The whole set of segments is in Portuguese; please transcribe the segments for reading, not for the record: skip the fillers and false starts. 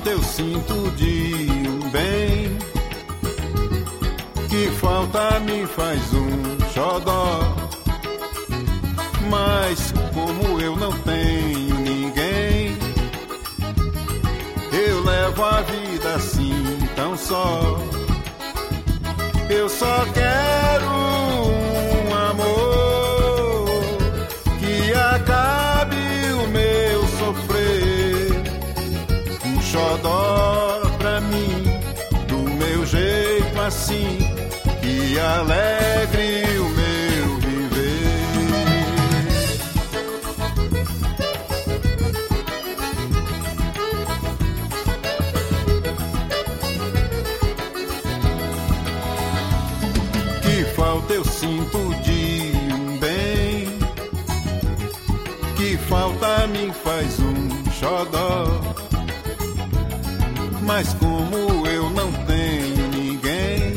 falta eu sinto de um bem, que falta me faz um xodó. Mas como eu não tenho ninguém, eu levo a vida assim tão só. Eu só quero um amor que acabe o meu sofrer, um xodó pra mim, do meu jeito assim, que alegre o meu viver. Que falta eu sinto de um bem, que falta me faz um xodó. Mas como eu não tenho ninguém,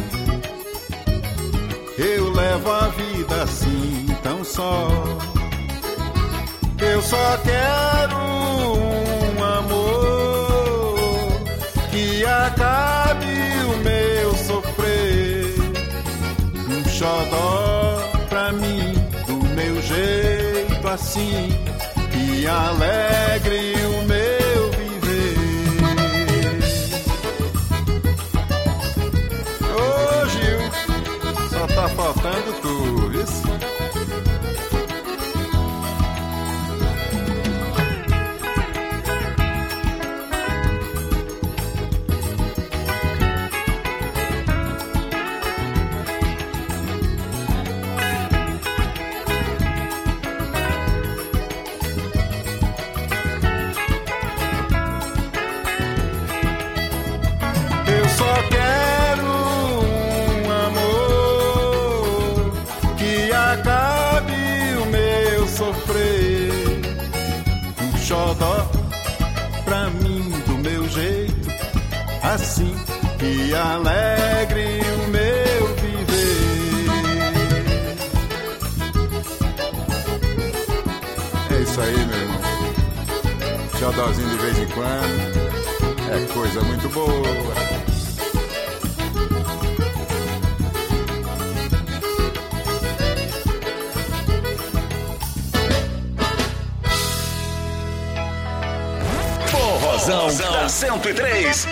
eu levo a vida assim tão só. Eu só quero um amor que acabe o meu sofrer, um xodó pra mim, do meu jeito assim, que alegre o meu viver. Ô Gil, só tá faltando tu, isso? Xodó pra mim, do meu jeito assim, que alegre o meu viver. É isso aí, meu irmão. Xodózinho de vez em quando é coisa muito boa. Da 103.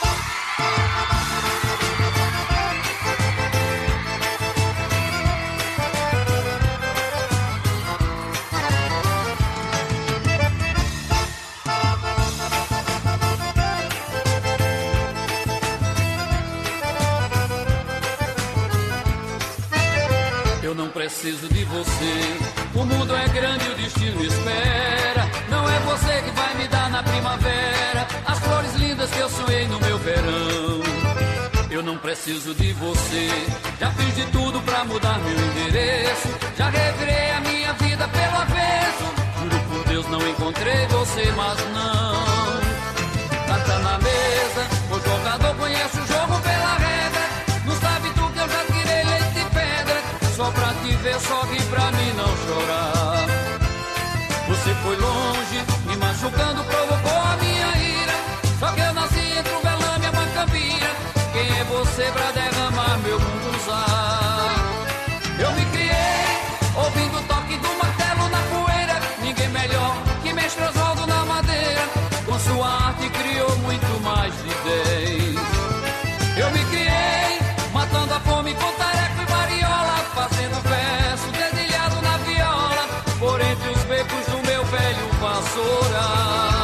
Eu não preciso de você, o mundo é grande e o destino espera. Não é você que vai me dar na primavera as flores lindas que eu sonhei no meu verão. Eu não preciso de você, já fiz de tudo pra mudar meu endereço, já revirei a minha vida pelo avesso. Juro por Deus não encontrei você, mas não. Carta na mesa, o jogador conhece o jogo pela regra. Não sabe tu que eu já tirei leite de pedra, só pra te ver, sorri pra mim não chorar. Você foi longe, me machucando, provocou a minha ira. Só que eu nasci entre o velame e a macambira. Quem é você pra derramar meu munguzá? Eu me criei, ouvindo o toque do martelo na poeira. Ninguém melhor que mestre Oswaldo na madeira. Com sua arte criou muito mais de 10. Eu me criei, matando a fome com tarefa e variola, fazendo verso dedilhado na viola, por entre os becos do meu velho vassoural.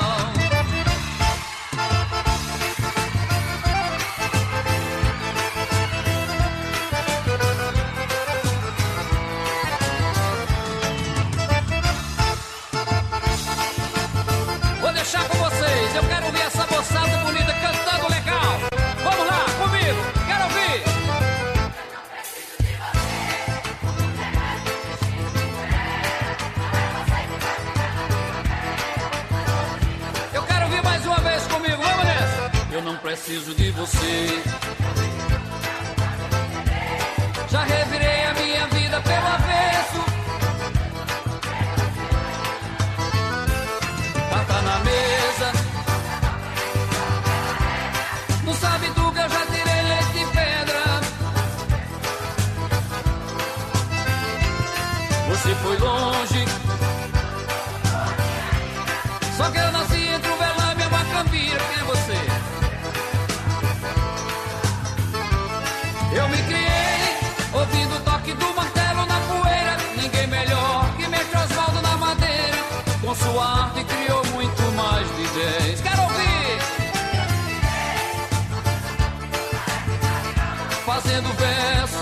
Vou deixar com vocês, eu quero ouvir essa moçada bonita cantando legal. Vamos lá, comigo, quero ouvir. Eu quero ouvir mais uma vez comigo, vamos nessa. Eu não preciso de você, já revirei a minha vida pelo avesso. Carta na mesa, você foi longe. Só que eu nasci entre o Velame e a Macambira. Quem é você? Eu me criei ouvindo o toque do martelo na poeira. Ninguém melhor que Mestre Osvaldo na madeira. Com sua arte criou muito mais de 10. Quero ouvir! Fazendo verso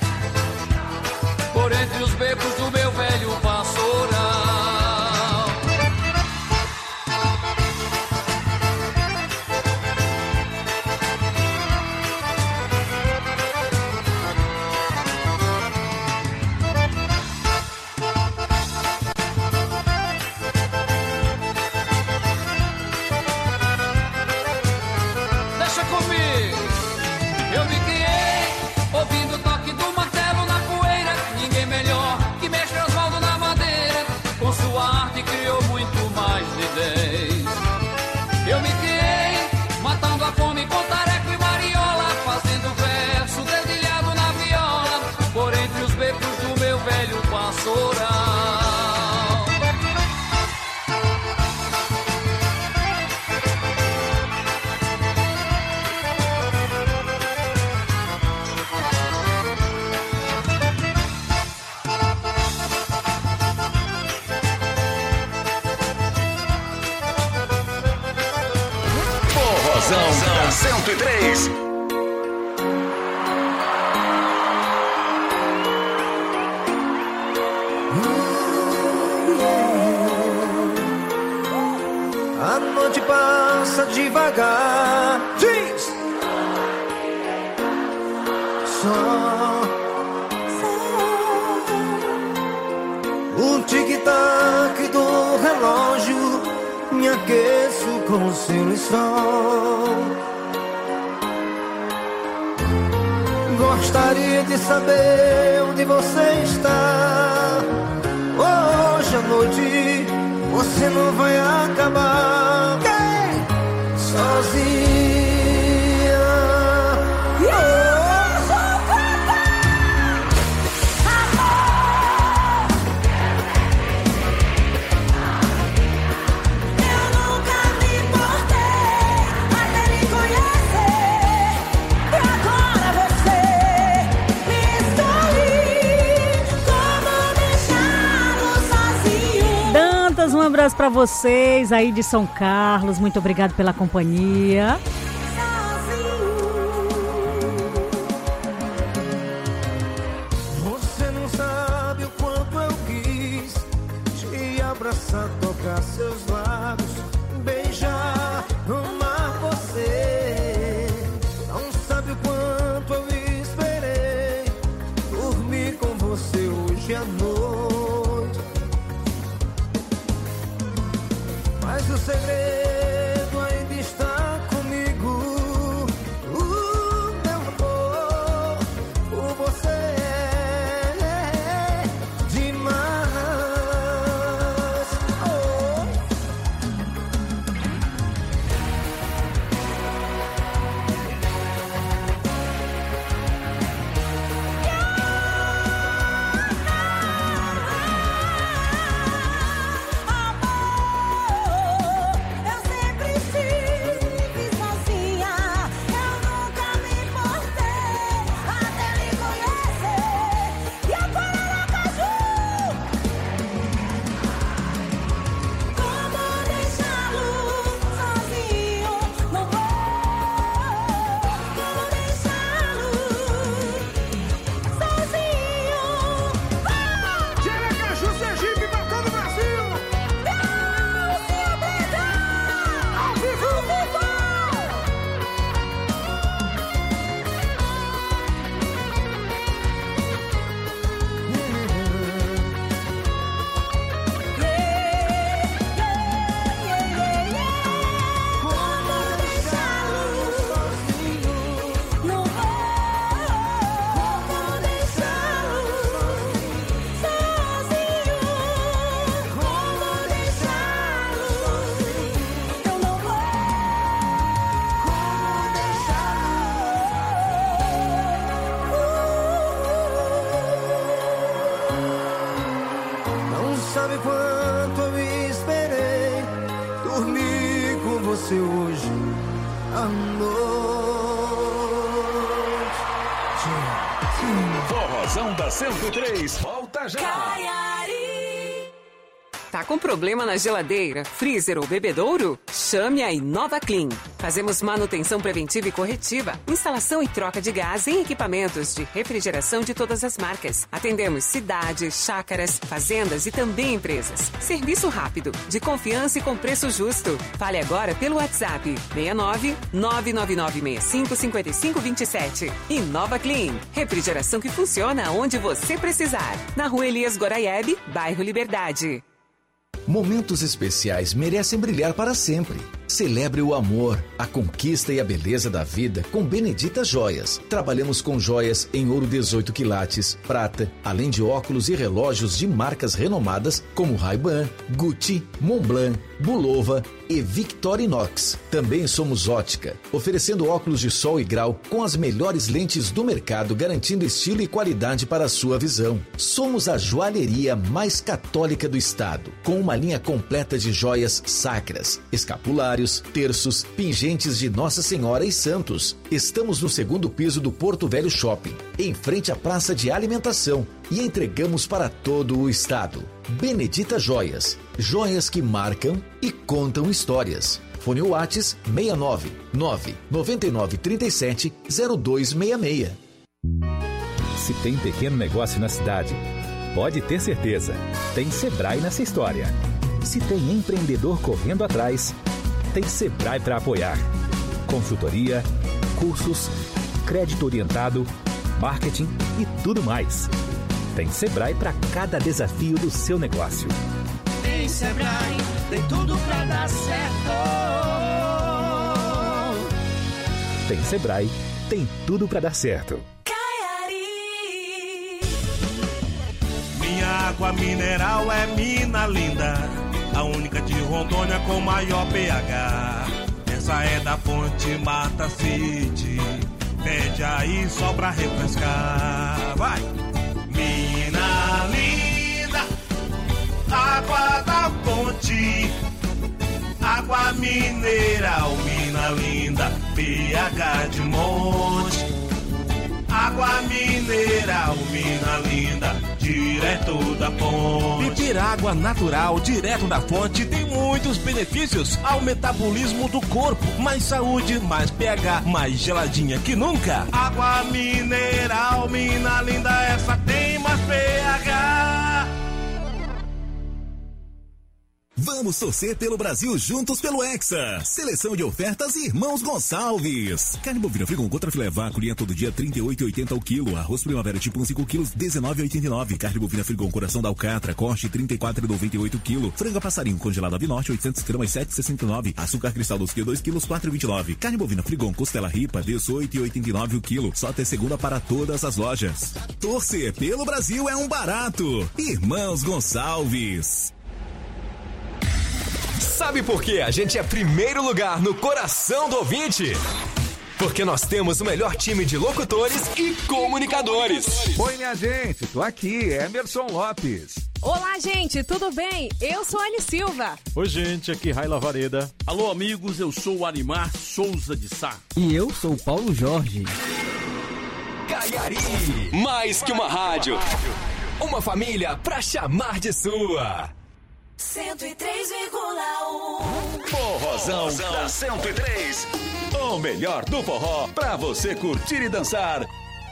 por entre os becos do meu velho pastoral. Deixa comigo! Eu me criei ouvindo o toque do martelo na poeira. Ninguém melhor que Mestre Osvaldo na madeira. Com sua arte criou muito mais de 10. Eu me criei matando a fome com tareco e mariola. Fazendo verso dedilhado na viola. Por entre os becos do meu velho pastoral. Forrozão da 103. A noite passa devagar. Diz! Só o tic-tac do relógio. Me aqueço com o seu lençol. Gostaria de saber onde você está. Hoje à noite você não vai acabar sozinha. Um abraço para vocês aí de São Carlos, muito obrigado pela companhia. Você não sabe o quanto eu quis te abraçar, tocar seus lábios, beijar, amar você. Não sabe o quanto eu esperei dormir com você hoje à noite. Mas o segredo ainda está comigo. Meu amor, por você é demais. Oh. sabe quanto eu esperei dormir com você hoje à noite. Forrozão da 103, volta já. Tá com problema na geladeira, freezer ou bebedouro? Chame a Inova Clean. Fazemos manutenção preventiva e corretiva, instalação e troca de gás em equipamentos de refrigeração de todas as marcas. Atendemos cidades, chácaras, fazendas e também empresas. Serviço rápido, de confiança e com preço justo. Fale agora pelo WhatsApp 69 99965 5527. Inova Clean. Refrigeração que funciona onde você precisar. Na Rua Elias Goraieb, bairro Liberdade. Momentos especiais merecem brilhar para sempre. Celebre o amor, a conquista e a beleza da vida com Benedita Joias. Trabalhamos com joias em ouro 18 quilates, prata, além de óculos e relógios de marcas renomadas como Ray-Ban, Gucci, Montblanc, Bulova e Victorinox. Também somos ótica, oferecendo óculos de sol e grau com as melhores lentes do mercado, garantindo estilo e qualidade para a sua visão. Somos a joalheria mais católica do estado, com uma linha completa de joias sacras, escapulários, terços, pingentes de Nossa Senhora e santos. Estamos no 2º piso do Porto Velho Shopping, em frente à praça de alimentação, e entregamos para todo o estado. Benedita Joias, joias que marcam e contam histórias. Fone Whats 69 999 37 0266. Se tem pequeno negócio na cidade, pode ter certeza, tem Sebrae nessa história. Se tem empreendedor correndo atrás, tem Sebrae para apoiar. Consultoria, cursos, crédito orientado, marketing e tudo mais. Tem Sebrae para cada desafio do seu negócio. Tem Sebrae, tem tudo pra dar certo. Tem Sebrae, tem tudo para dar certo. Minha água mineral é Mina Linda, a única de Rondônia com maior pH. Essa é da fonte Mata City, pede aí só pra refrescar. Vai! Mina Linda, água da fonte, água mineral, Mina Linda, pH de monte. Água mineral, Mina Linda, direto da fonte. Beber água natural, direto da fonte, tem muitos benefícios ao metabolismo do corpo. Mais saúde, mais pH, mais geladinha que nunca. Água mineral, Mina Linda, essa tem mais pH. Vamos torcer pelo Brasil juntos pelo Hexa. Seleção de ofertas Irmãos Gonçalves. Carne bovina frigon contra filé vaculinha todo dia 38,80 o quilo. Arroz primavera tipo 1 5 quilos 19,89. Carne bovina frigon coração da alcatra corte 34,98 o quilo. Franga passarinho congelado ave norte 800 gramas 7,69. Açúcar cristal dos quilos 2 quilos 4,29. Carne bovina frigon costela ripa 18,89 o quilo. Só até segunda para todas as lojas. Torcer pelo Brasil é um barato. Irmãos Gonçalves. Sabe por que a gente é primeiro lugar no coração do ouvinte? Porque nós temos o melhor time de locutores e comunicadores. Oi, minha gente, tô aqui, Emerson Lopes. Olá, gente, tudo bem? Eu sou Anny Silva. Oi, gente, aqui Raila Vareda. Alô, amigos, eu sou o Animar Souza de Sá. E eu sou o Paulo Jorge. Caiari, mais que uma rádio, uma família pra chamar de sua. 103,1 Forrozão da 103. O melhor do forró pra você curtir e dançar.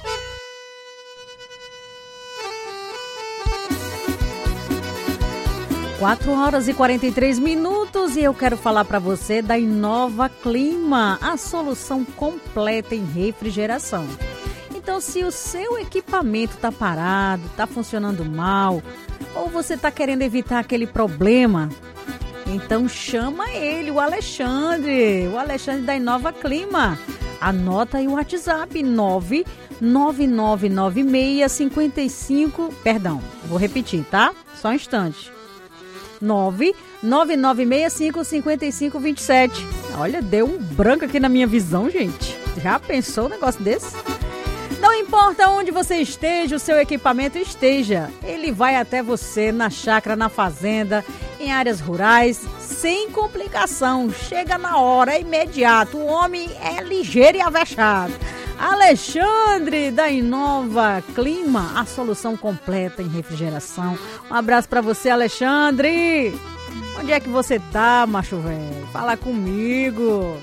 Quatro horas e 43 minutos e eu quero falar para você da Inova Clima, a solução completa em refrigeração. Então, se o seu equipamento está parado, está funcionando mal, ou você está querendo evitar aquele problema, então chama ele, o Alexandre da Inova Clima. Anota aí o WhatsApp 9999655, vou repetir, tá? Só um instante. 999655527. Olha, deu um branco aqui na minha visão, gente. Já pensou um negócio desse? Não importa importa onde você esteja, o seu equipamento esteja. Ele vai até você na chácara, na fazenda, em áreas rurais, sem complicação. Chega na hora, é imediato. O homem é ligeiro e avexado. Alexandre, da Inova Clima, a solução completa em refrigeração. Um abraço pra você, Alexandre. Onde é que você tá, macho velho? Fala comigo.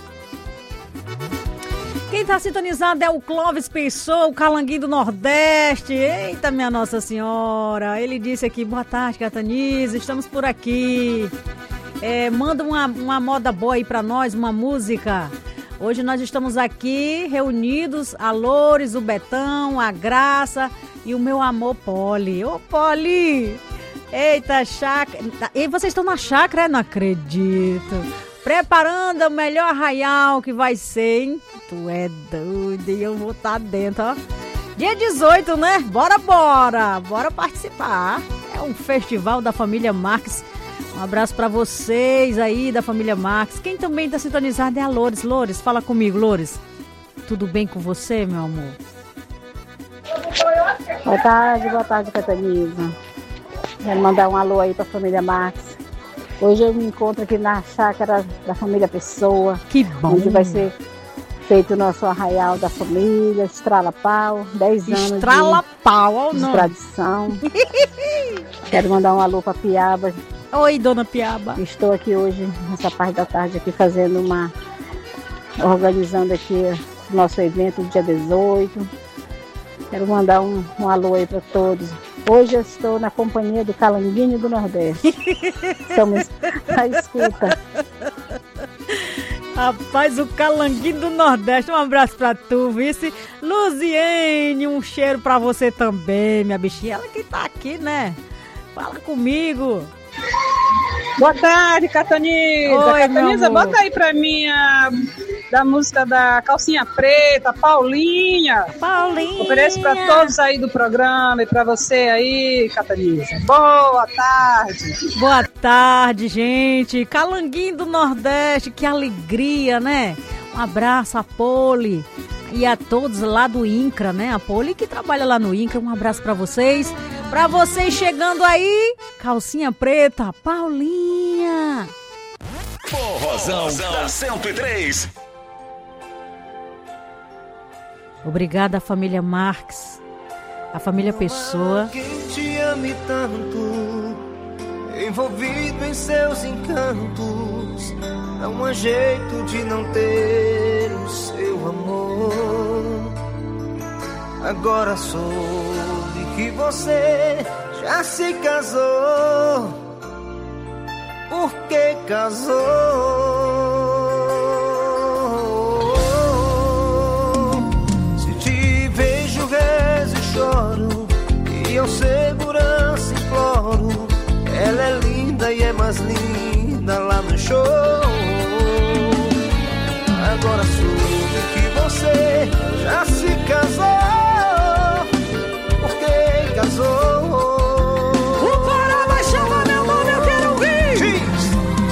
Quem tá sintonizado é o Clóvis Pessoa, o Calanguinho do Nordeste. Eita, minha Nossa Senhora. Ele disse aqui, boa tarde, Cataniza, estamos por aqui. Manda uma moda boa aí pra nós, uma música. Hoje nós estamos aqui reunidos, a Loures, o Betão, a Graça e o meu amor Poli. Ô, Poli! Eita, chácara. E vocês estão na chácara? Não acredito. Preparando o melhor arraial que vai ser, hein? Tu é doido e eu vou estar dentro, ó. Dia 18, né? Bora participar. É um festival da família Marques. Um abraço pra vocês aí da família Marques. Quem também tá sintonizado é a Loures. Loures, fala comigo, Loures. Tudo bem com você, meu amor? Boa tarde, Cataniza. Quero mandar um alô aí pra família Marques. Hoje eu me encontro aqui na chácara da família Pessoa. Que bom! Onde vai ser feito o nosso arraial da família, Estrala Pau, 10 anos Estrala Pau, de tradição. Quero mandar um alô pra Piaba. Oi, dona Piaba. Estou aqui hoje, nessa parte da tarde, aqui organizando aqui o nosso evento do dia 18. Quero mandar um alô aí para todos. Hoje eu estou na companhia do Calanguinho do Nordeste. Estamos à escuta. Rapaz, o Calanguinho do Nordeste, um abraço pra tu, vice. Luziene, um cheiro pra você também, minha bichinha. Ela que tá aqui, né? Fala comigo. Boa tarde, Cataniza. Oi, Cataniza, bota aí pra mim da música da Calcinha Preta, Paulinha. Ofereço pra todos aí do programa e pra você aí, Cataniza. Boa tarde. Boa tarde, gente. Calanguinho do Nordeste, que alegria, né? Um abraço a Poli e a todos lá do INCRA, né? A Poli que trabalha lá no INCRA, um abraço pra vocês. Pra vocês chegando aí, Calcinha Preta, Paulinha. Forrozão da 103. Obrigada, família Marques, a família Pessoa. Quem te ame tanto, envolvido em seus encantos, não há jeito de não ter o seu amor. Agora soube que você já se casou. Por que casou? Choro e eu segurança imploro. Ela é linda e é mais linda lá no show. Agora soube que você já se casou. Por que casou? O Pará vai chamar meu nome, eu quero ouvir. Diz,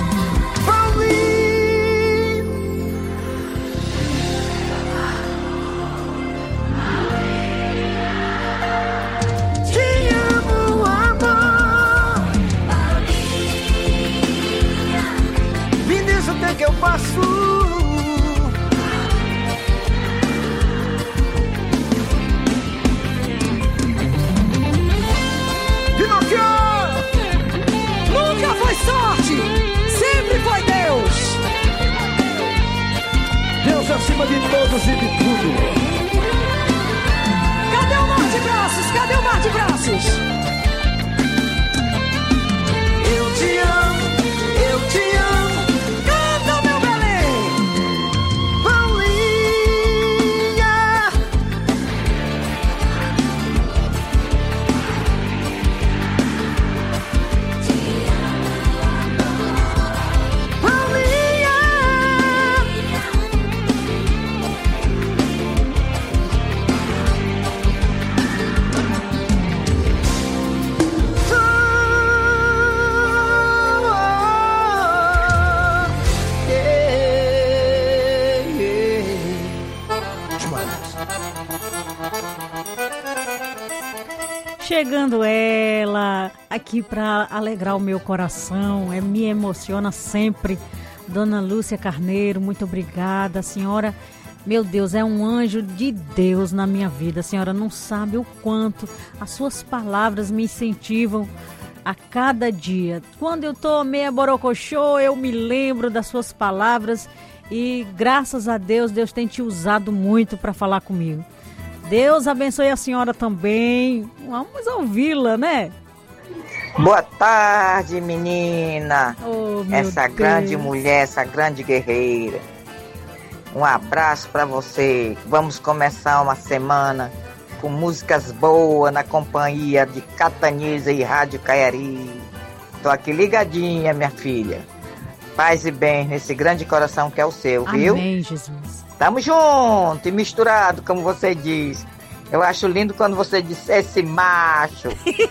que eu faço? Chegando ela, aqui para alegrar o meu coração, me emociona sempre. Dona Lúcia Carneiro, muito obrigada. A senhora, meu Deus, é um anjo de Deus na minha vida. A senhora não sabe o quanto as suas palavras me incentivam a cada dia. Quando eu tô meia borocochô, eu me lembro das suas palavras e graças a Deus, Deus tem te usado muito para falar comigo. Deus abençoe a senhora também. Vamos ouvi-la, né? Boa tarde, menina. Essa grande mulher, essa grande guerreira. Um abraço para você. Vamos começar uma semana com músicas boas na companhia de Cataniza e Rádio Caiari. Tô aqui ligadinha, minha filha. Paz e bem nesse grande coração que é o seu, viu? Amém, Jesus. Tamo junto e misturado, como você diz. Eu acho lindo quando você diz esse macho.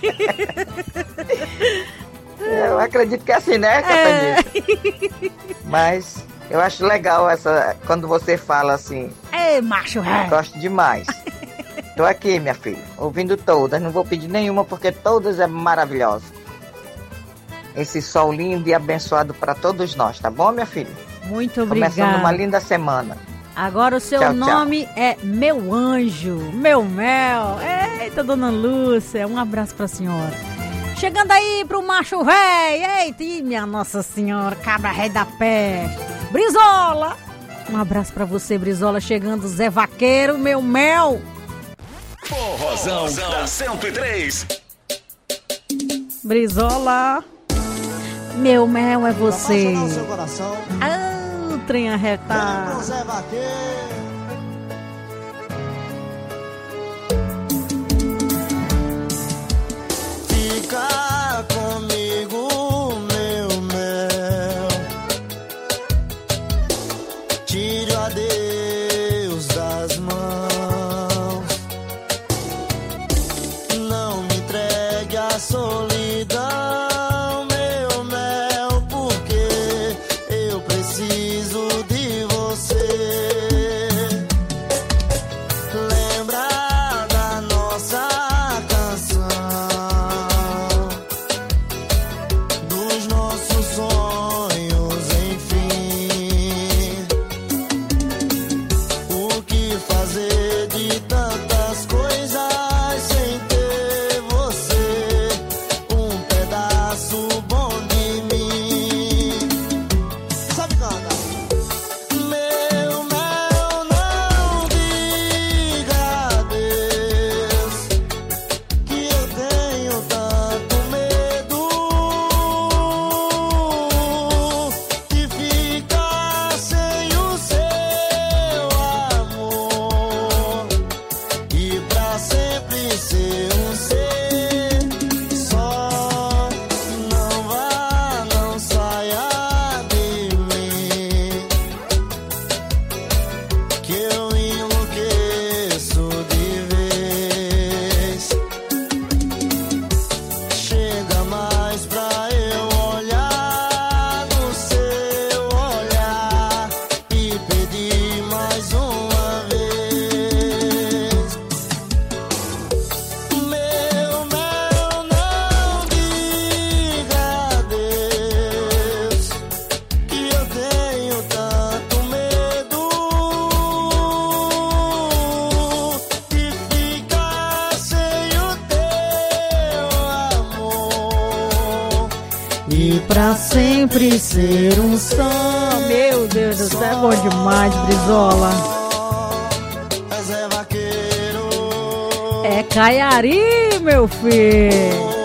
Eu acredito que é assim, né, Cataniza? Mas eu acho legal quando você fala assim. Ei, macho, Gosto demais. Tô aqui, minha filha, ouvindo todas. Não vou pedir nenhuma porque todas é maravilhosas. Esse sol lindo e abençoado para todos nós, tá bom, minha filha? Muito obrigada. Começando uma linda semana. Agora o seu tchau, nome é Meu Anjo, Meu Mel. Eita, Dona Lúcia, um abraço pra senhora. Chegando aí pro macho rei. Eita, minha Nossa Senhora, cabra rei da peste. Brizola. Um abraço pra você, Brizola. Chegando Zé Vaqueiro, Meu Mel. Forrozão da 103. Brizola. Meu mel é você. Vai seu coração. O trem arretado. Zé Vaqueiro. Fica comigo, meu mel. Tire o adeus das mãos. Não me entregue a solidão. Pra sempre ser um só. Meu Deus do céu, é bom demais, Brizola. É Caiari, meu filho.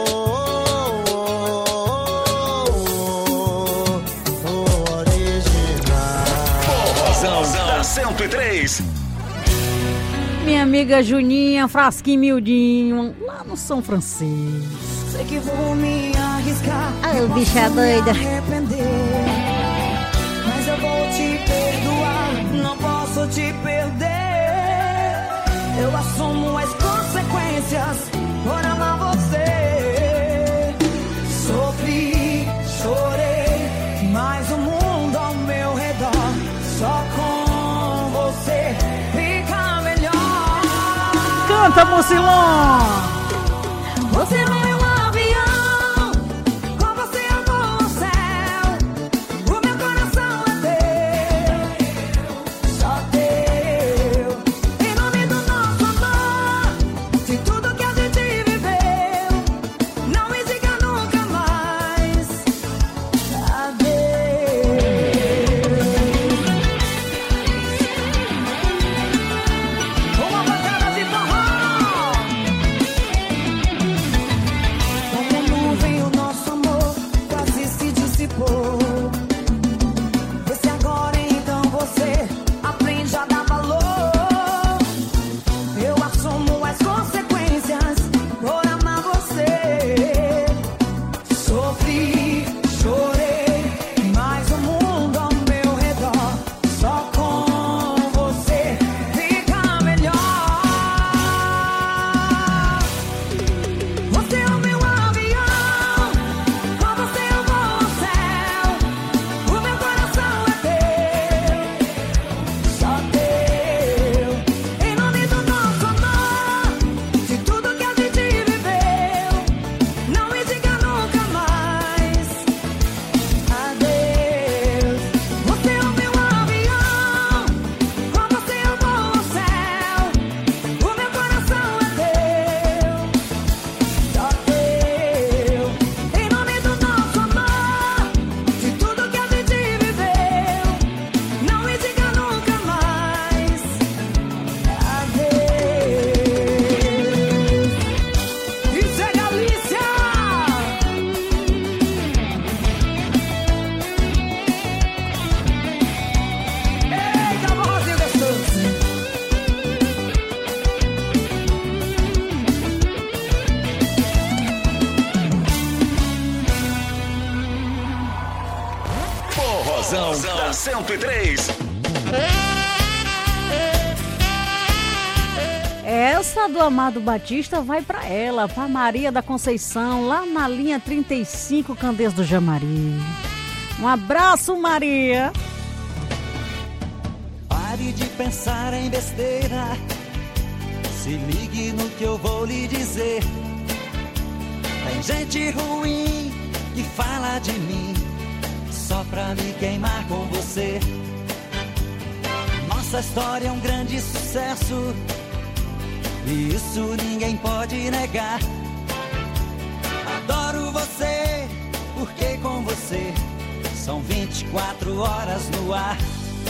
Forrozão da 103. Minha amiga Juninha, Frasquinho Mildinho, lá no São Francisco. Sei que vou me arriscar. Ai, o bicho é doida. Mas eu vou te perdoar. Não posso te perder. Eu assumo as consequências por amar você. Sofri, chorei, mas o mundo ao meu redor. Só com você fica melhor. Canta, Mucilon! Você é o meu avião, com você eu vou ao céu. O meu coração é teu, só teu. Em nome do nosso amor, de tudo que a gente viveu, não me diga nunca mais adeus. Uma bancada de forró. Como nuvem o nosso amor quase se dissipou. Vê se agora então você aprende a dar valor. Eu assumo as consequências por amar você. Sofri, chorei, mas o mundo ao meu redor só com você fica melhor. Você é o meu avião, com você eu vou ao céu. O meu coração é teu, só teu. Em nome do nosso amor, de tudo que a gente viveu, não me diga nunca mais adeus. Você é o meu avião, com você eu vou ao céu. O meu coração é teu, só teu. Em nome do nosso amor, de tudo que a gente viveu, não me diga nunca mais adeus. Isso é Galícia! Eita, morrozinho gostoso! Forrozão da 103. Essa do Amado Batista vai pra ela, pra Maria da Conceição, lá na linha 35, Candeias do Jamari. Um abraço, Maria. Pare de pensar em besteira, se ligue no que eu vou lhe dizer. Tem gente ruim que fala de mim só pra me queimar com você. Nossa história é um grande sucesso e isso ninguém pode negar. Adoro você porque com você são 24 horas no ar.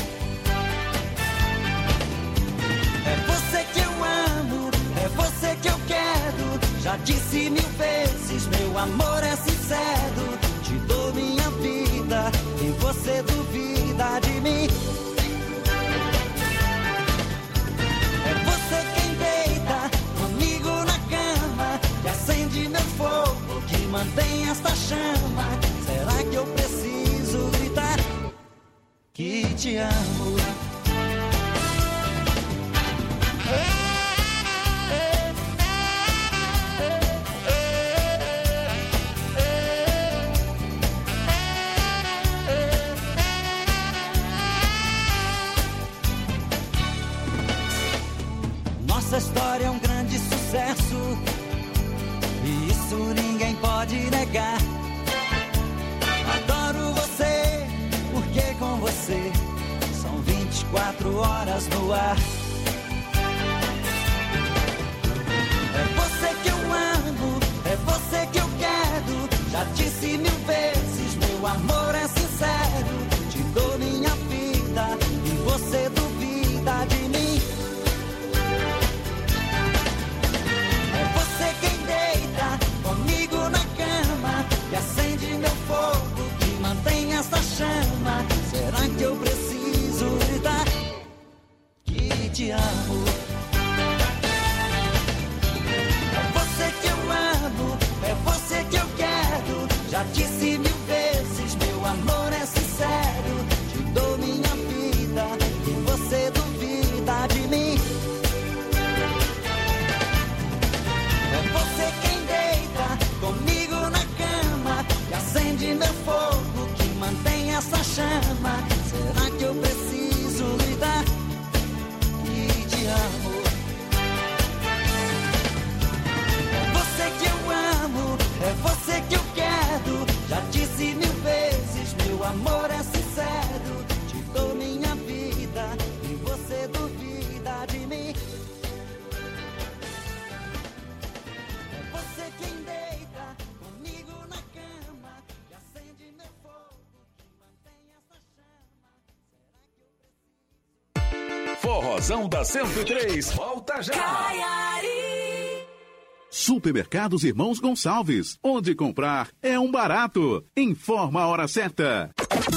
É você que eu amo, é você que eu quero. Já disse 1000 vezes, meu amor é sincero. Te dou minha vida e você duvida de mim. É você quem deita comigo na cama, que acende meu fogo, que mantém esta chama. Será que eu preciso gritar que te amo? Nossa história é um grande sucesso e isso ninguém pode negar. Adoro você porque com você são 24 horas no ar. É você que eu amo, é você que eu quero. Já disse 1000 vezes, meu amor é sincero. Te dou minha vida e você duvida de mim. É você quem deita comigo na cama, que acende meu fogo, que mantém essa chama. Será que eu preciso gritar que te amo? É você que eu amo, é você que eu quero. Já disse 1000 vezes, meu amor é sincero. Te dou minha vida e você duvida de mim. É você quem deita comigo na cama, que acende meu fogo, que mantém essa chama. Será que eu preciso gritar que te amo? É você que eu amo. Forrozão da 103. Volta já. Supermercados Irmãos Gonçalves. Onde comprar é um barato. Informa a hora certa.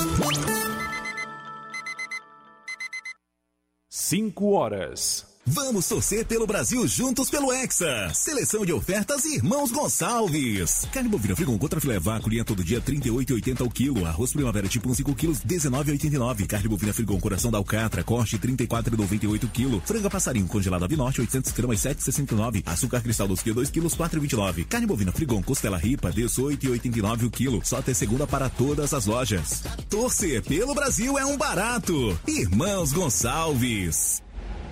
5 horas. Vamos torcer pelo Brasil juntos pelo Hexa. Seleção de ofertas Irmãos Gonçalves. Carne bovina frigon contra filé vaculinha todo dia 38,80 o quilo. Arroz primavera tipo 1 5 quilos 19,89. Carne bovina frigon coração da alcatra corte 34,98 o quilo. Franga passarinho congelado ave norte 800 gramas 7,69. Açúcar cristal 2 kg 2 quilos 4,29. Carne bovina frigon costela ripa 18,89 o quilo. Só até segunda para todas as lojas. Torcer pelo Brasil é um barato. Irmãos Gonçalves.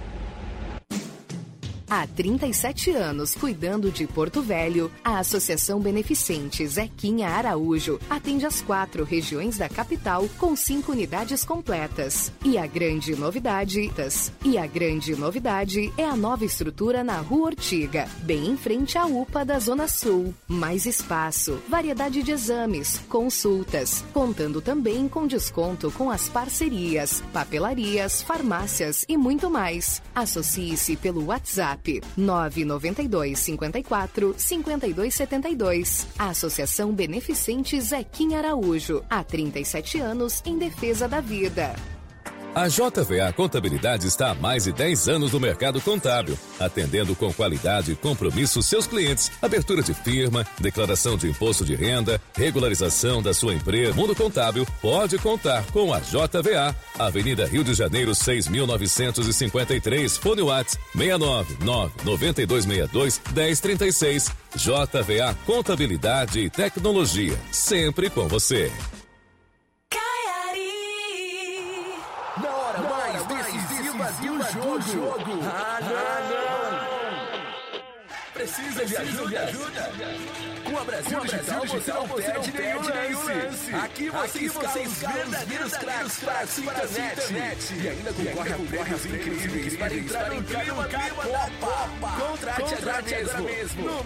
Há 37 anos cuidando de Porto Velho, a Associação Beneficente Zequinha Araújo atende as 4 regiões da capital com 5 unidades completas. E a grande novidade é a nova estrutura na Rua Ortiga, bem em frente à UPA da Zona Sul. Mais espaço, variedade de exames, consultas, contando também com desconto com as parcerias, papelarias, farmácias e muito mais. Associe-se pelo WhatsApp 992 54 52 72. A Associação Beneficente Zequinha Araújo, há 37 anos em defesa da vida. A JVA Contabilidade está há mais de 10 anos no mercado contábil, atendendo com qualidade e compromisso seus clientes. Abertura de firma, declaração de imposto de renda, regularização da sua empresa. Mundo Contábil pode contar com a JVA. Avenida Rio de Janeiro, 6.953. Fone WhatsApp 699-9262-1036. JVA Contabilidade e Tecnologia. Sempre com você. Do jogo. Não! Precisa de ajuda? Com a Brasil Digital você não perde nenhum lance. Aqui você escala os verdadeiros craques para a sua internet. E ainda concorre a prêmios incríveis para entrar no clima da Copa. Contrate agora mesmo. No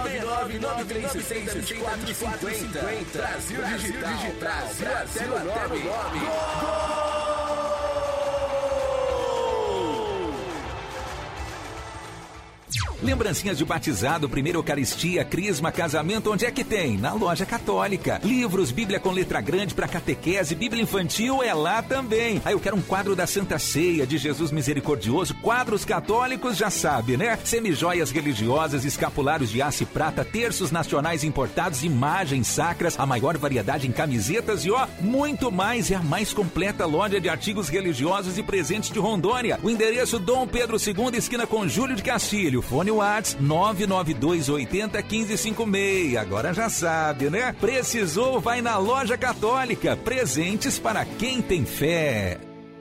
699-9360-2450. Brasil Digital. Brasil até o nome. Lembrancinhas de batizado, primeira Eucaristia, crisma, casamento, onde é que tem? Na Loja Católica. Livros, Bíblia com letra grande para catequese, Bíblia infantil é lá também. Aí eu quero um quadro da Santa Ceia, de Jesus Misericordioso, quadros católicos, já sabe, né? Semijoias religiosas, escapulários de aço e prata, terços nacionais importados, imagens sacras, a maior variedade em camisetas e muito mais. É a mais completa loja de artigos religiosos e presentes de Rondônia. O endereço Dom Pedro II, esquina com Júlio de Castilho. Fone WhatsApp 992801556. Agora já sabe, né? Precisou, vai na Loja Católica. Presentes para quem tem fé.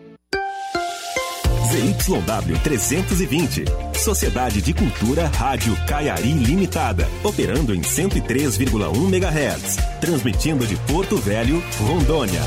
ZYW 320. Sociedade de Cultura Rádio Caiari Limitada. Operando em 103,1 MHz. Transmitindo de Porto Velho, Rondônia.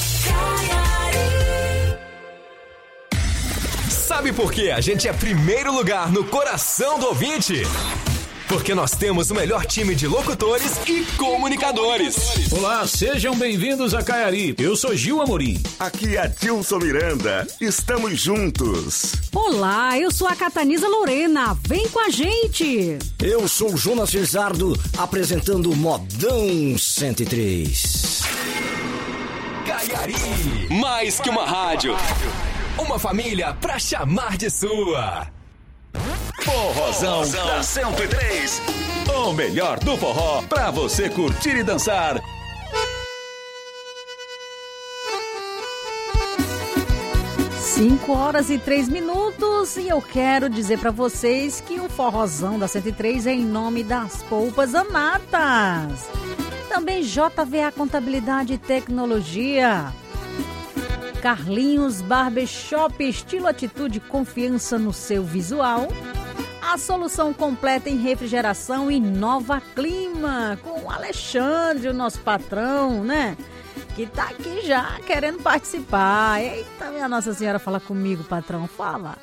Sabe por que a gente é primeiro lugar no coração do ouvinte? Porque nós temos o melhor time de locutores e comunicadores. Olá, sejam bem-vindos a Caiari. Eu sou Gil Amorim. Aqui é Dilson Miranda. Estamos juntos. Olá, eu sou a Cataniza Lorena. Vem com a gente. Eu sou o Jonas Rizardo, apresentando o Modão 103. Caiari. Mais que uma rádio. Uma família pra chamar de sua. Forrozão da 103. O melhor do forró pra você curtir e dançar. Cinco horas e 3 minutos e eu quero dizer pra vocês que o Forrozão da 103 é em nome das Polpas Anatas. Também JVA Contabilidade e Tecnologia. Carlinhos Barbershop, estilo, atitude, confiança no seu visual. A solução completa em refrigeração e Nova Clima, com o Alexandre, o nosso patrão, né? Que tá aqui já querendo participar. Eita, minha Nossa Senhora, fala comigo, patrão, fala.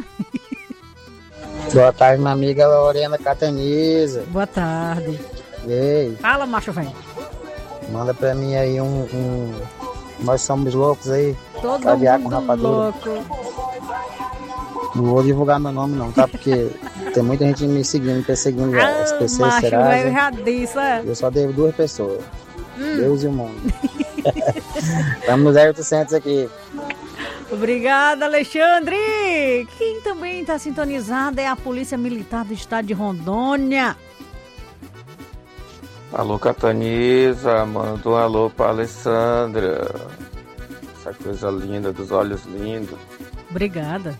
Boa tarde, minha amiga Lorena Cataniza. Boa tarde. E aí? Fala, macho velho. Manda pra mim aí Nós somos loucos aí. Todo caviar mundo com rapadura. louco. Não vou divulgar meu nome não, tá? Porque tem muita gente me seguindo, me perseguindo. SPC, macho, Serasa. eu já disse, é. Eu só devo 2 pessoas. Deus e o mundo. Estamos no 0800 aqui. Obrigada, Alexandre. Quem também está sintonizado é a Polícia Militar do Estado de Rondônia. Alô, Cataniza, manda um alô pra Alessandra. Essa coisa linda, dos olhos lindos. Obrigada.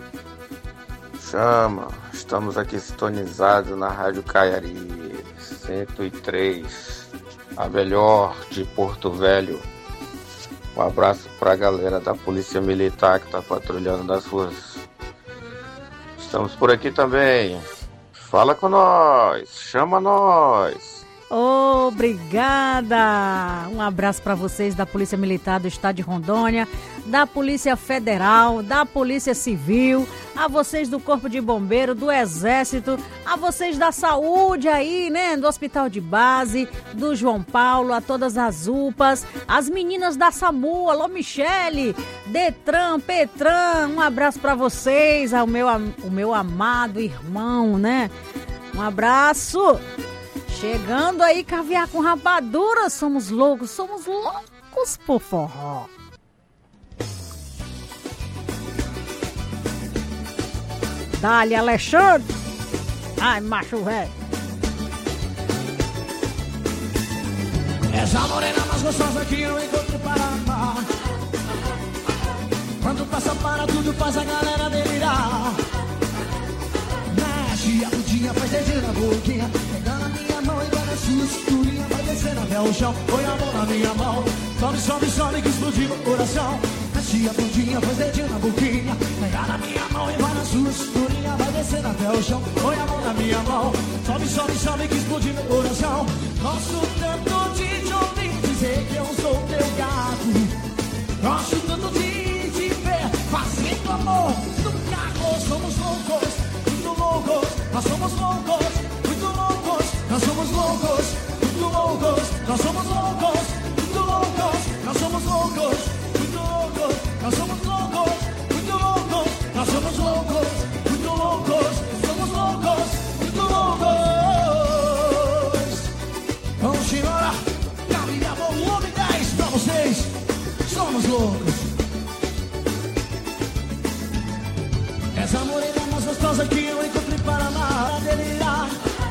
Chama, estamos aqui sintonizados na Rádio Caiari 103, a melhor de Porto Velho. Um abraço pra galera da Polícia Militar que tá patrulhando nas ruas. Estamos por aqui também. Fala com nós, chama nós. Obrigada! Um abraço para vocês da Polícia Militar do Estado de Rondônia, da Polícia Federal, da Polícia Civil, a vocês do Corpo de Bombeiro, do Exército, a vocês da saúde aí, né? Do Hospital de Base, do João Paulo, a todas as UPAs, as meninas da SAMU, alô Michele, Detran, Petran, um abraço para vocês, o meu amado irmão, né? Um abraço! Chegando aí, caviar com rapadura, somos loucos por forró. Dá-lhe, Alexandre. Ai, macho velho. Essa morena mais gostosa que eu encontro para amar. Quando passa para tudo faz a galera delirar. Mexe a bundinha, faz dedinho na boquinha, pegando a minha mão e vai na sua cinturinha, vai descendo até o chão, põe a mão na minha mão, sobe, sobe, sobe que explodiu o coração. Mexe a bundinha, faz dedinho na boquinha, pegando a minha mão e vai na sua cinturinha, vai descendo até o chão, põe a mão na minha mão, sobe, sobe, sobe que explodiu o coração. Gosto tanto de te ouvir dizer que eu sou teu gato, gosto tanto de te ver fazendo amor no carro, somos loucos. Nós somos loucos, muito loucos. Nós somos loucos, muito loucos. Nós somos loucos, muito loucos. Nós somos loucos, muito loucos. Nós somos loucos, muito loucos. Nós somos loucos, muito loucos. Somos loucos, muito loucos. Vamos embora. Caminha volume 10 pra vocês. Somos loucos. Essa morena mais gostosa que eu encontrei para amar, delirar.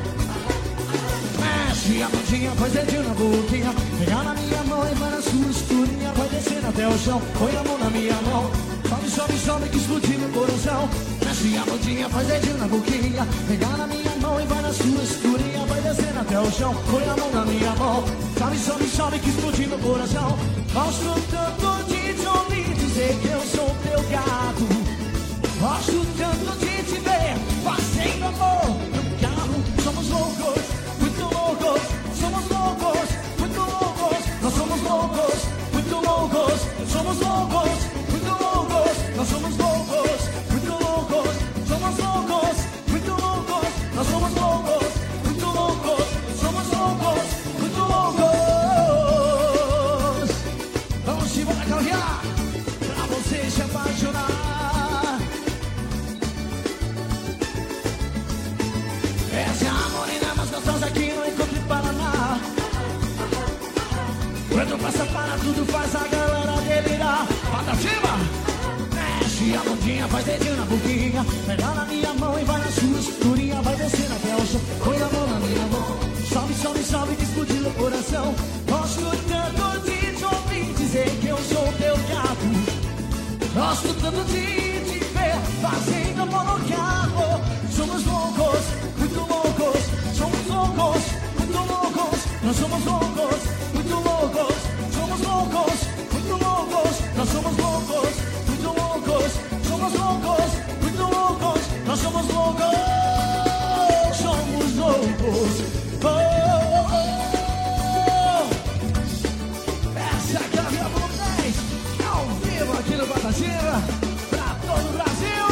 Mexe a bundinha, faz dedinho na boquinha, pega na minha mão e vai na sua cinturinha, vai descendo até o chão, põe a mão na minha mão, sobe, sobe, sobe que explodiu meu coração. Mexe a bundinha, faz dedinho na boquinha, pega na minha mão e vai na sua cinturinha, vai descendo até o chão, põe a mão na minha mão, sobe, sobe, sobe que explodiu meu coração. Gosto tanto de te ouvir dizer que eu sou teu gato. Gosto tanto de te ver fazendo amor no carro. Somos loucos, muito loucos. Somos loucos, muito loucos. Nós somos loucos, muito loucos. Somos loucos, muito loucos. Nós somos loucos, muito loucos. Somos loucos, muito loucos. Nós somos loucos, muito loucos. Somos loucos, muito loucos. Vamos embora caminhar pra você se apaixonar. Essa é a morena mais gostosa que eu encontro em Paraná. Quando passa para tudo faz a galera delirar. Bota cima! Mexe a bundinha, faz dedinho na boquinha, pega na minha mão e vai na sua cinturinha, vai descendo até o chão, põe a mão na minha mão, sobe, sobe, sobe que explodiu o coração. Gosto tanto de te ouvir dizer que eu sou teu gato. Gosto tanto de te ver fazendo amor no carro. Somos loucos, muito loucos. Somos loucos, muito loucos. Nós somos loucos, muito loucos. Somos loucos, muito loucos. Nós somos loucos, muito loucos. Somos loucos, muito loucos. Nós somos loucos. Somos loucos. Oh, oh, oh. Essa é a Caminha Volume 10, ao vivo aqui no Batatinha, pra todo o Brasil.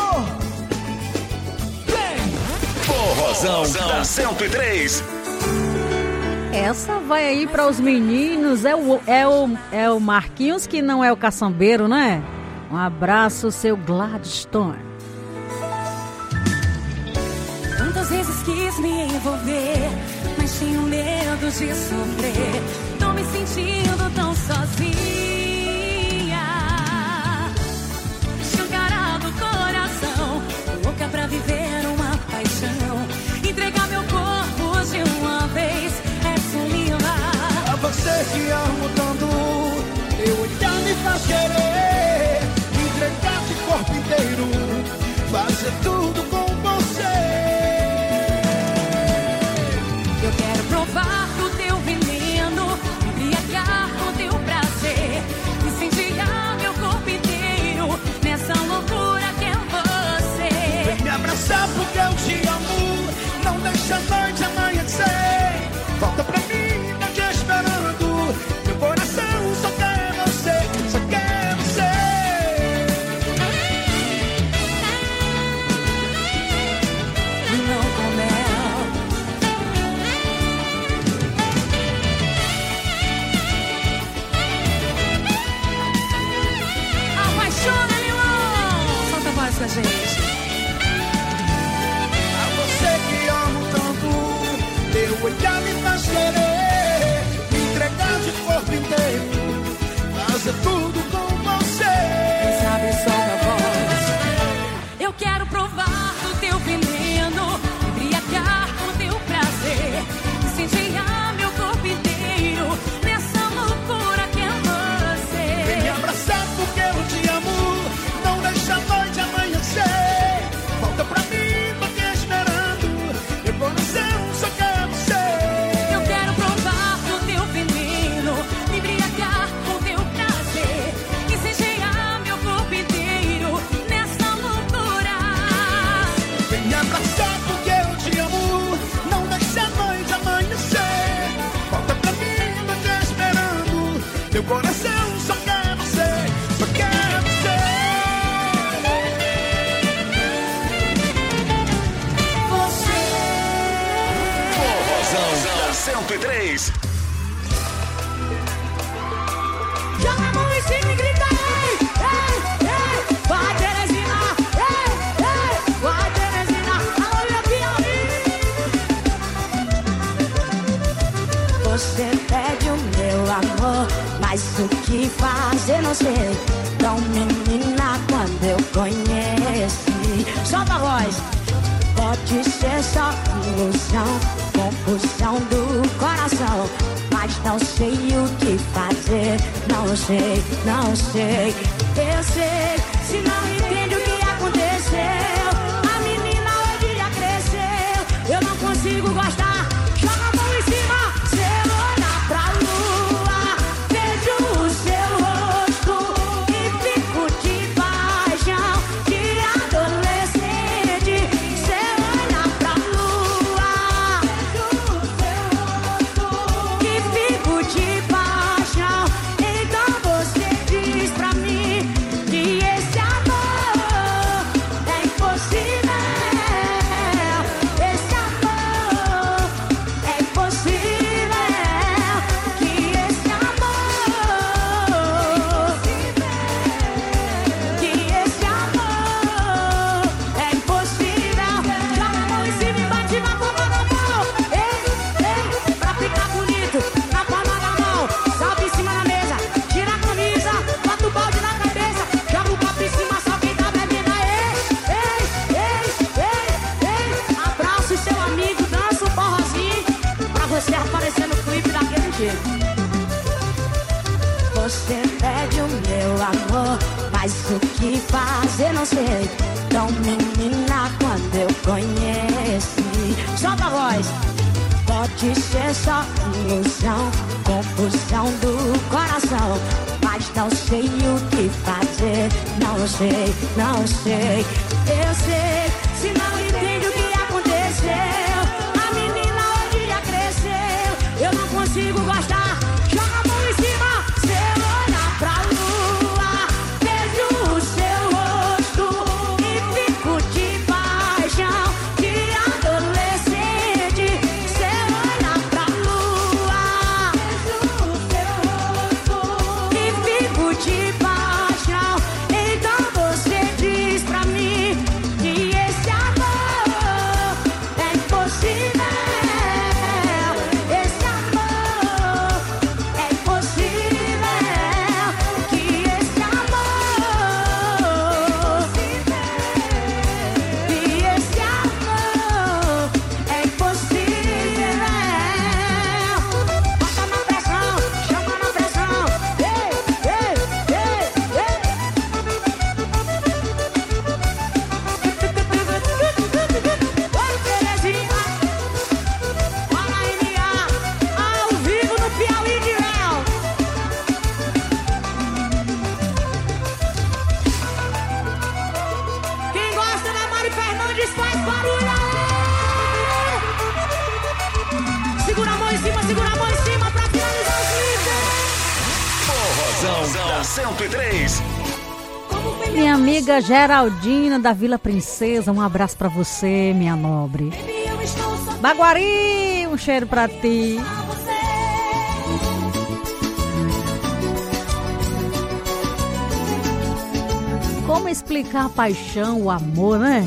Forrozão da 103. Essa vai aí para os meninos. É o Marquinhos, que não é o caçambeiro, né? Um abraço, seu Gladstone. medo de sofrer. Tô me sentindo tão sozinha. Escancarado o coração, louca pra viver uma paixão. Entregar meu corpo de uma vez é sublima. A você que amo tanto, eu olhar me faz querer. Entregar de corpo inteiro, fazer tudo com você. Eu quero provar do teu veneno, embriagar com teu prazer, incendiar meu corpo inteiro nessa loucura que é você. Vem me abraçar porque eu te amo, não deixa a noite amanhecer. Volta pra mim, tô te esperando, meu coração só quer você, só quer você. Não com mel. Apaixona, limão! Solta a voz com a gente. A você que amo tanto, teu olhar me faz querer. Me entregar de corpo inteiro, fazer tudo com você. Quem sabe só a voz. Eu quero provar do teu veneno, embriagar com teu prazer, incendiar meu corpo inteiro nessa loucura que é você. Vem me abraçar porque eu te amo, não deixa a noite amanhecer. Volta pra mim, tô te esperando, meu coração só quer você. Eu quero provar do teu veneno, me embriagar com teu prazer, incendiar meu corpo inteiro nessa loucura. Vem me abraçar porque eu te amo, não deixa a noite amanhecer. Volta pra mim, tô te esperando, meu coração só quer você, só quer você. Forrozão da 103. Joga a mão em cima e grita ei, ei, ei. Vai Teresina, ei, ei. Vai Teresina, alô meu Piauí. Você pede o meu amor, mas o que fazer não sei. Tão menina quando eu conheci. Solta a voz. Pode ser só ilusão, confusão do coração, mas não sei o que fazer. Não sei, não sei. Eu sei, se não entende o que aconteceu. A menina hoje já cresceu. Eu não consigo gostar. Joga a mão em cima. Se eu olhar pra lua, vejo o seu rosto e fico de paixão de adolescente. Se eu olhar pra lua, vejo o seu rosto e fico de paixão. Então você diz pra mim que esse amor é impossível. Esse amor é impossível. Que esse amor, que esse amor é impossível. Joga a mão em cima e bate na palma da mão. Ei, ei, pra ficar bonito, na palma da mão. Salve em cima da mesa, tira a camisa, bota o balde na cabeça, joga o copo em cima, só quem tá bebendo. Ei, ei, ei, ei, ei. Abraça o seu amigo, dança o forrozinho, pra você aparecer no clipe daquele jeito. Você pede o meu amor, mas o que fazer não sei. Tão menina quando eu conheci. Solta a voz. Pode ser só ilusão, confusão do coração, mas não sei o que fazer. Não sei, não sei. Eu sei, se não entende o que aconteceu. A menina hoje já cresceu. Eu não consigo gostar. Joga a mão em cima. Se eu olhar pra lua, vejo o seu rosto e fico de paixão de adolescente. Se eu olhar pra lua, vejo o seu rosto e fico de paixão. Então você diz pra mim que esse amor é impossível. Esse amor 103. Minha amiga Geraldina da Vila Princesa, um abraço pra você, minha nobre. Baguari, um cheiro pra ti. Como explicar a paixão, o amor, né?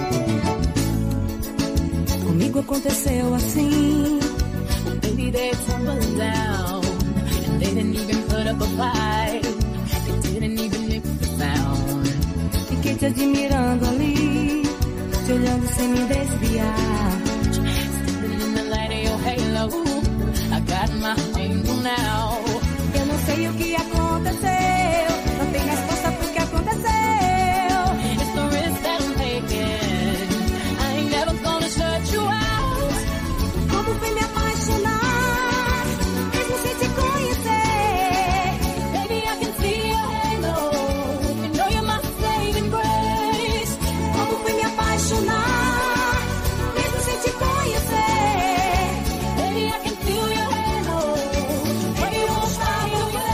Comigo aconteceu assim. Baby, they tumbled down. And they didn't even put up a fight. They didn't even make a sound. Fiquei te admirando ali, te olhando sem me desviar. Standing in the light of your halo, I got my angle now. Eu não sei o que aconteceu, não tem resposta pro que aconteceu. It's the risk that I'm taking. I ain't never gonna shut you out. Como fui me apaixonar, mesmo sem te conhecer. Baby, I can see your halo. You know you're my saving grace. Como fui me apaixonar, mesmo sem te conhecer. Baby, I can feel your halo. Baby, eu vou estar com você.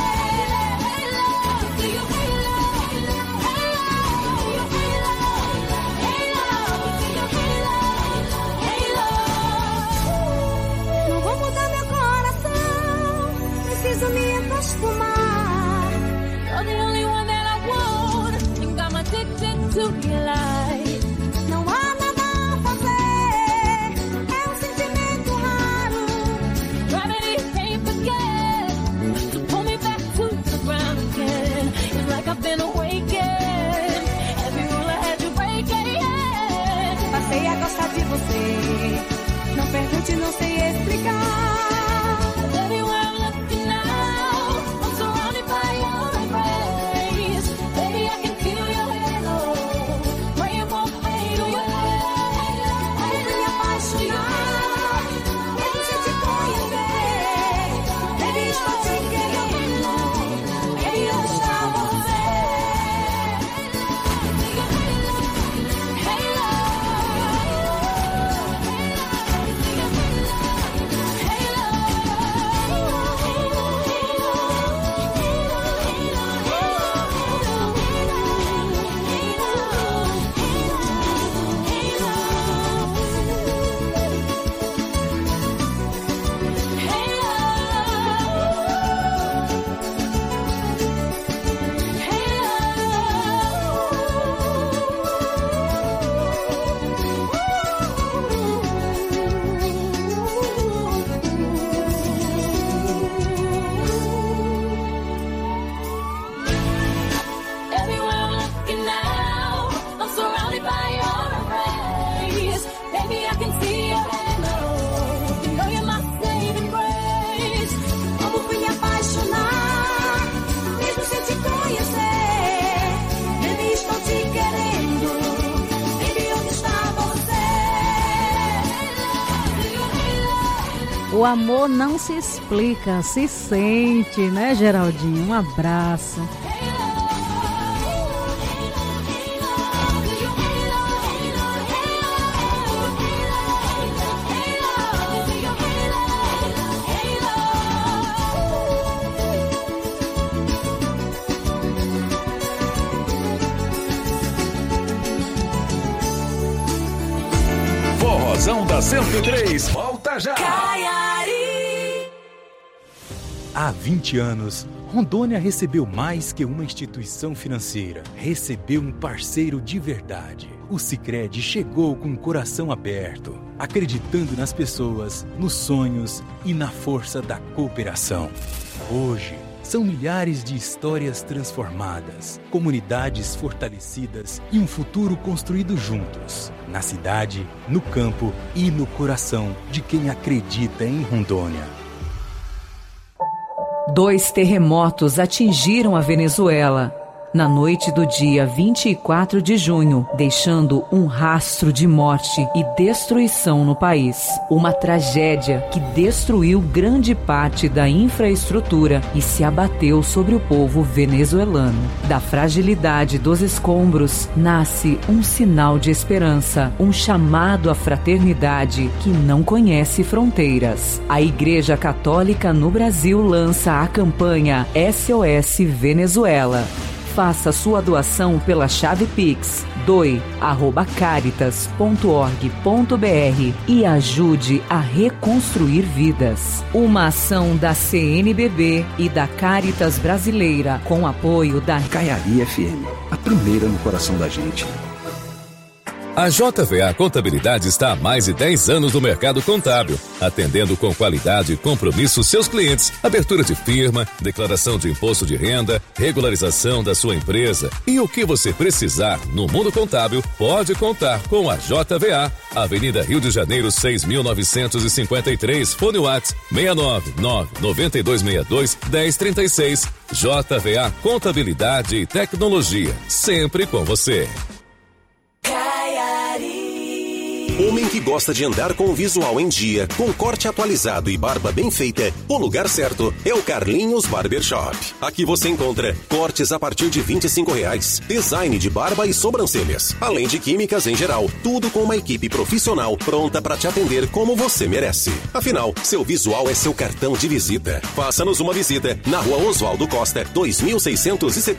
Não vou mudar meu coração, preciso me acostumar. You're the only one that I want, and I'm addicted to your light. Não há nada a fazer, é um sentimento raro. Gravity can't forget to pull me back to the ground again. It's like I've been awakened. Every rule I had to break it. Passei a gostar de você. Não pergunte, não sei explicar. Everywhere I'm looking now, I'm surrounded by your embrace. Baby, I can feel your halo, where you won't fade away. Como me apaixonar, mesmo sem te conhecer. Baby, estou te querendo, baby, onde está você? Everywhere I'm looking now, I'm surrounded by your embrace. Baby, I can see your halo. You know you're my saving grace. Como fui me apaixonar, mesmo sem te conhecer. Baby, estou te querendo. Baby, onde está você? O amor não se explica, se sente, né, Geraldinho? Um abraço. Forrozão da 103, volta já! Há 20 anos, Rondônia recebeu mais que uma instituição financeira. Recebeu um parceiro de verdade. O Sicredi chegou com o coração aberto, acreditando nas pessoas, nos sonhos e na força da cooperação. Hoje, são milhares de histórias transformadas, comunidades fortalecidas e um futuro construído juntos, na cidade, no campo e no coração de quem acredita em Rondônia. 2 terremotos atingiram a Venezuela. na noite do dia 24 de junho, deixando um rastro de morte e destruição no país. Uma tragédia que destruiu grande parte da infraestrutura e se abateu sobre o povo venezuelano. Da fragilidade dos escombros nasce um sinal de esperança, um chamado à fraternidade que não conhece fronteiras. A Igreja Católica no Brasil lança a campanha SOS Venezuela. Faça sua doação pela chave Pix doe@caritas.org.br e ajude a reconstruir vidas. Uma ação da CNBB e da Caritas Brasileira com apoio da Caiari FM, a primeira no coração da gente. A JVA Contabilidade está há mais de 10 anos no mercado contábil, atendendo com qualidade e compromisso seus clientes. Abertura de firma, declaração de imposto de renda, regularização da sua empresa e o que você precisar no mundo contábil, pode contar com a JVA. Avenida Rio de Janeiro 6.953, fone WhatsApp 699-9262-1036. JVA Contabilidade e Tecnologia, sempre com você. Homem que gosta de andar com o visual em dia, com corte atualizado e barba bem feita, o lugar certo é o Carlinhos Barbershop. Aqui você encontra cortes a partir de R$25, design de barba e sobrancelhas, além de químicas em geral, tudo com uma equipe profissional pronta para te atender como você merece. Afinal, seu visual é seu cartão de visita. Faça-nos uma visita na Rua Oswaldo Costa, 2670.